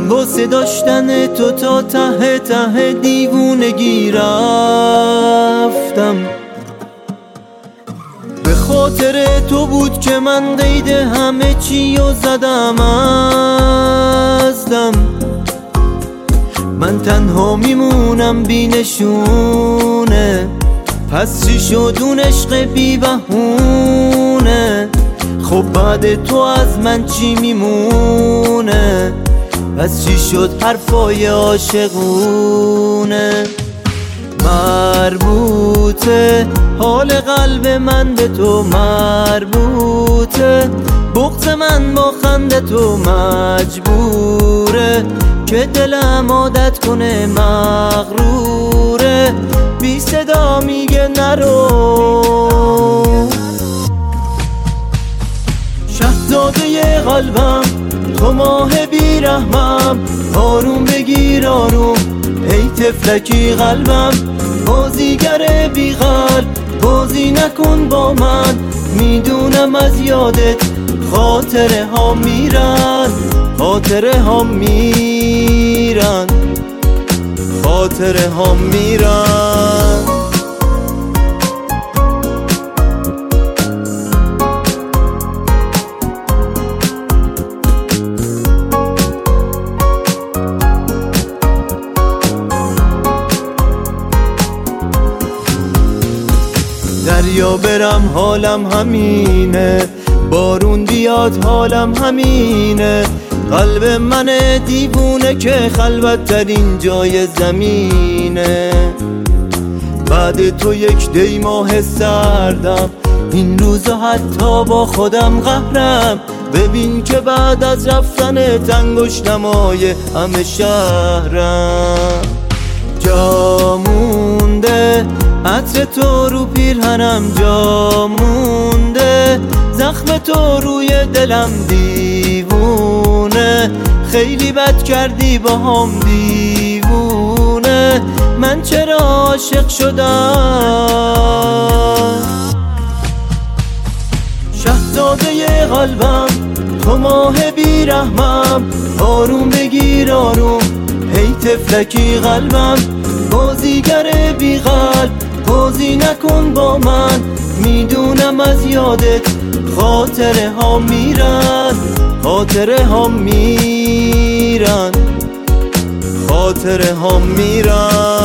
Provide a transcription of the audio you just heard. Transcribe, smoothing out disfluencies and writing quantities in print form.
واسه داشتن تو تا ته ته دیوونگی رفتم. به خاطر تو بود که من قید همه چی و زدم از دم. من تنها میمونم بی نشونه، پس چی شد اون عشق بی بهونه؟ خب بعد تو از من چی میمونه؟ پس چی شد حرفای عاشقونه؟ مربوطه حال قلب من به تو، مربوطه بغض من با خنده تو، مجبوره که دلم عادت کنه مغروره، بی صدا میگه نرو. شهزاده قلبم تو ماه بیرحمم، آروم بگیر آروم ای تفلکی قلبم، بازیگر بی قلب بازی نکن با من، میدونم از یادت خاطره ها میرن، خاطره ها میرن، خاطره ها میرن. دریا برم حالم همینه، بارون بیاد حالم همینه، قلب من دیوونه که خلوت ترین جای زمینه. بعد تو یک دی ماه سردم، این روزا حتی با خودم قهرم، ببین که بعد از رفتن انگشتمای همه شهرم. جا مونده عطر تو رو پیرهنم، جا مونده زخم تو روی دلم، دیوونه خیلی بد کردی با هم دیوونه، من چرا عاشق شدم؟ شهزاده قلبم تو ماه بیرحمم، آروم بگیر آروم ای تفلکی قلبم، بازیگر بی قلب بازی نکن با من، میدونم از یادت خاطره ها میرن، خاطره ها میرن، خاطره ها میرن.